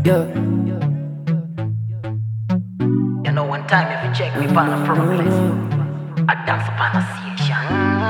Yeah. You know, one time if you check me on a progress, I dance upon a station.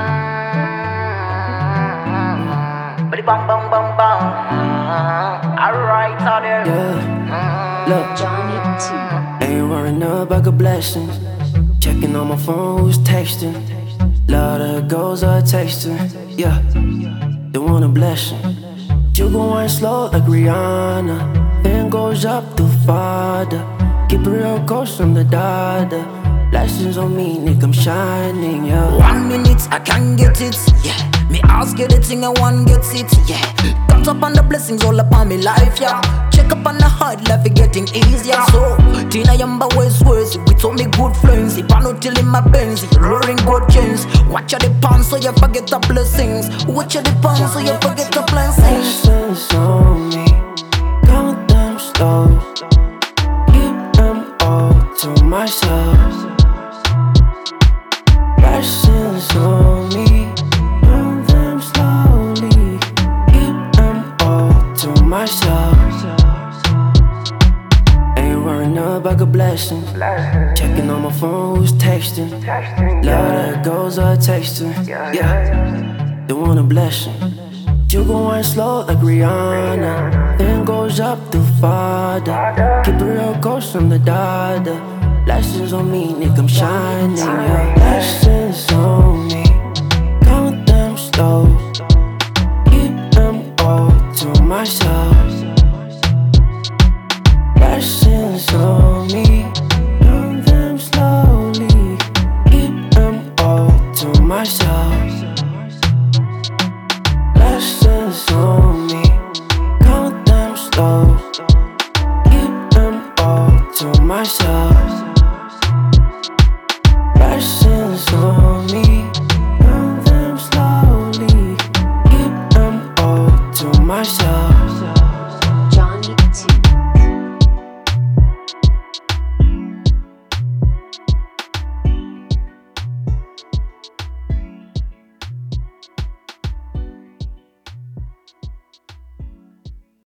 But the bang bang bang bang. Alright, out there. Yeah. Look, Johnny T. ain't worrying about the blessings. Checking on my phone, who's texting. Lot of girls are texting. Yeah, they want a blessing. You going slow like Rihanna, then goes up to Father. Keep it real close from the dada. Blessings on me, nigga, I'm shining, yeah. 1 minute, I can't get it, yeah. Me ask you the thing, and one gets it, yeah. Count up on the blessings all upon me life, yeah. Check up on the hard life, it getting easier. So, Tina Yamba was worse, we told me good friends. If I not till in my Benz, roaring good chains. Watch out the pants so you forget the blessings. Watch out the pants so you forget the blessings. Blessings on me, count them slow. Keep them all to myself. Blessings on me, count them slowly. Keep them all to myself. Ain't worrying about the blessings. Checking on my phone, who's texting. Lot of girls are texting. Yeah, they want a blessing. You going slow like Rihanna, then goes up to Father. Keep it real close from the dada. Blessings on me, nigga, I'm shining, yeah. Blessings on me, count them slow. Keep them all to myself. Blessings on me, count them slowly. Keep them all to myself. Blessings on me, count them slow. Keep them all to myself. Blessings on me, count them slowly. Keep them all to myself.